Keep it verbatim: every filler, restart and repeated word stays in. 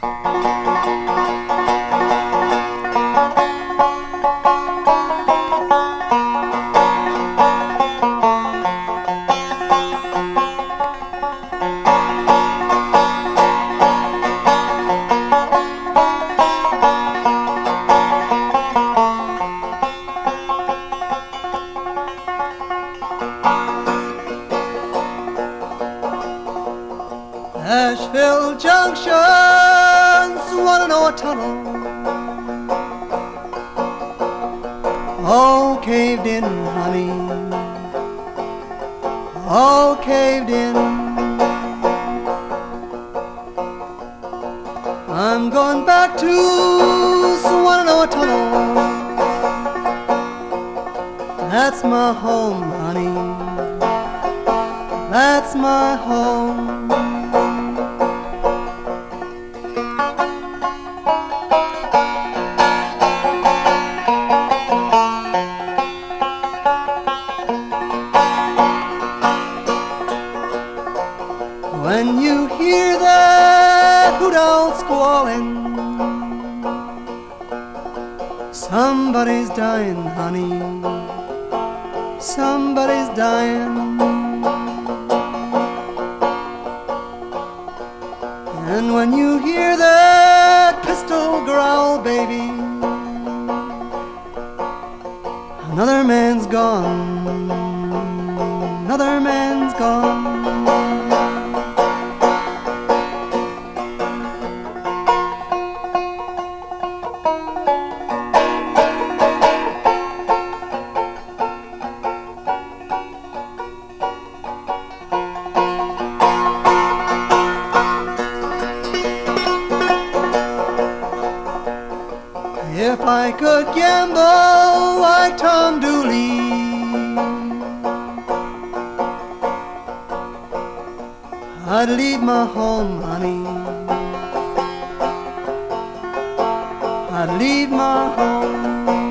Asheville Junction, Swannanoa Tunnel, all caved in, honey, all caved in. I'm going back to Swannanoa Tunnel, that's my home, honey, that's my home. When you hear that hoot owl squalling, somebody's dying, honey, somebody's dying. And when you hear that pistol growl, baby, another man's gone, another man's gone. If I could gamble like Tom Dooley, I'd leave my home, honey, I'd leave my home.